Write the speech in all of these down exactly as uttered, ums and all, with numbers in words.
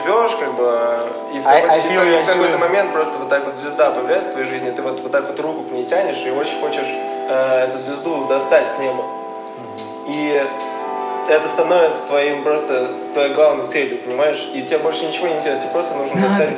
живешь, как бы, и в I, какой-то, I feel you, в какой-то момент просто вот так вот звезда появляется в твоей жизни, ты вот, вот так вот руку к ней тянешь и очень хочешь э, эту звезду достать с неба. И это становится твоим просто твоей главной целью, понимаешь? И тебе больше ничего не интересно, тебе просто нужно достать.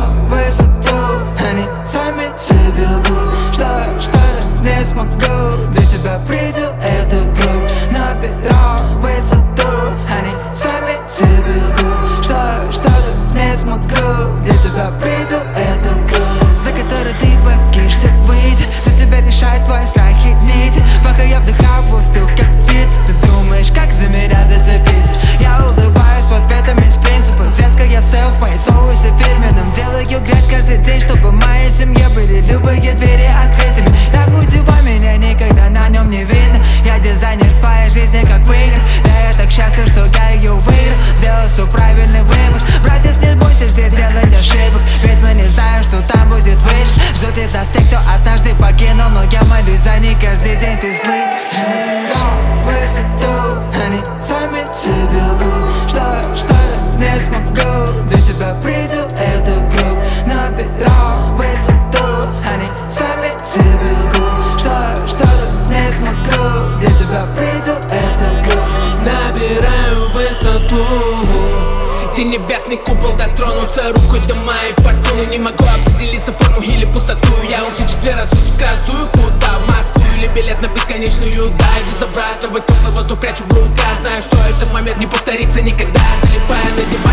Они сами себе лгут, что, что не смогу. Для тебя предел это круг. Набирал высоту. Они сами себе лгут, что, что не смогу. Для тебя предел это круг, за который ты боишься выйти. За тебя решает твои страхи нити. Пока я вдыхаю воздух, как птица, ты думаешь, как за меня зацепиться. Я улыбаюсь в ответом из принципа. Детка, я селф, мои соусы фирменным. Делаю грязь каждый день, чтобы в моей семье были любые двери открытыми. Так удивай меня, никогда на нем не видно. Я дизайнер своей жизни, как в играх. Да я так счастлив, что я ее выиграл. Сделал все правильный выбор. Братец, не бойся здесь делать ошибок, ведь мы не знаем, что там будет выше. Ждут и нас те, кто однажды покинул, но я молюсь за них каждый день, ты слышишь? Высоту, они сами себе лгут, что, что не смогу. Для тебя предел это круг. Набирал высоту, они сами себе лгут, что, что не смогу. Для тебя предел это круг. Набираю высоту, где небесный купол, дотронуться рукой до моей фортуны. Не могу определиться форму или пустоту. Я уже четыре раз в красую, куда? В Москву или билет на бесконечную даль. Без обратного теплый воздух прячу в руках. Знаю, что этот момент не повторится никогда. Залипая на диван.